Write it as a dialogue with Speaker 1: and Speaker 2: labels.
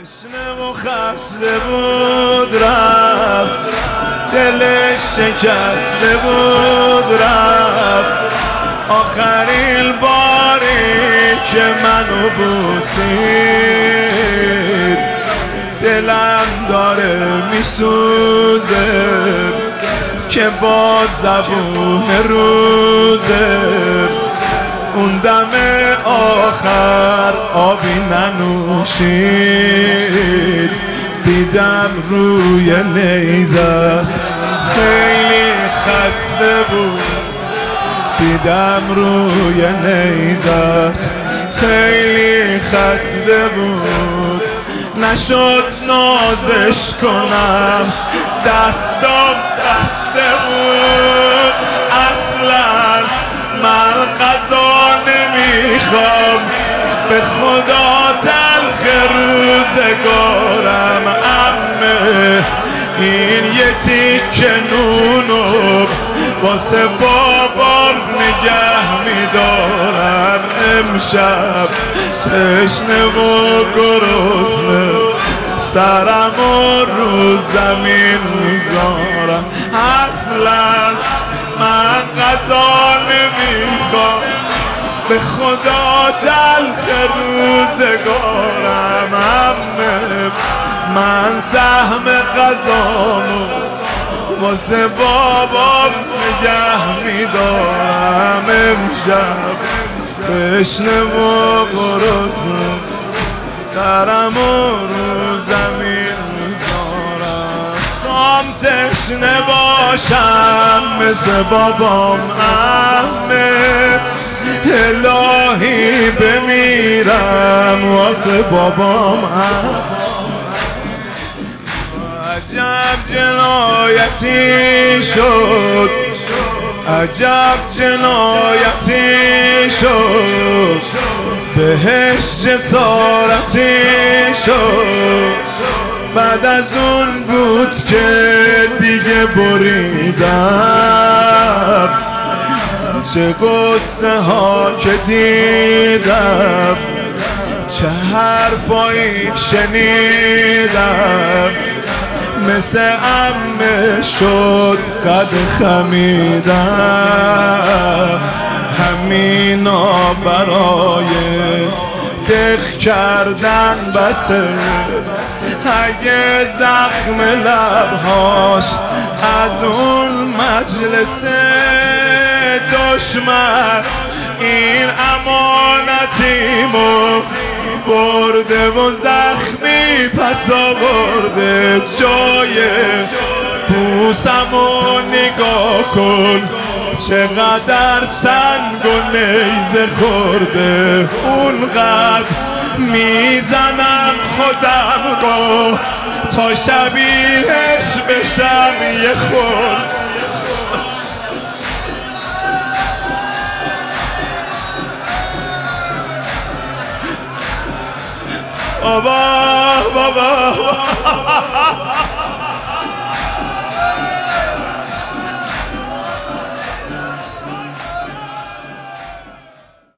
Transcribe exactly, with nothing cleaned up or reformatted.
Speaker 1: تشنه و خسته بود رفت، دلش شکسته بود رفت. آخرین باری که منو بوسید دلم داره میسوزه که با زبون روزه اون دم آخر آبی ننوشید. دیدم روی نیزست خیلی خسته بود، دیدم روی نیزست خیلی خسته بود. نشد نازش کنم دستم بسته بود. اصلا من غذا نمیخوام، به خدا تلخ روزگارم. عمه این یه تیکه نونو واسه بابام نگه میدارم. امشب تشنه و گرسنه سرمو رو زمین میذارم. اصلا من غذا نمیخوام، به خدا تلخ روزگارم. عمه من سهم غذامو واسه بابام نگه میدارم. امشب تشنه و گرسنه سرمو رو زمین میذارم. خوام تشنه باشم مثل بابام عمه، الهی بمیرم واسه بابام عمه. عجب جنایتی شد، عجب جنایتی شد، بهش جسارتی شد. بعد از اون بود که دیگه بریدم، چه قصه ها که دیدم، چه حرفایی شنیدم. مثل عمه شد قد خمیدم. همینا برای دق کردن بسه، اگه زخم لبهاش از اون مجلس دشمن این امانتیمو برده و زخمی پس آورده. جای بوسمو نگاه کن چقدر سنگ و نیزه خورده. اونقدر میزنم خودم رو تا شبیهش بشم یه خورد. بابا بابا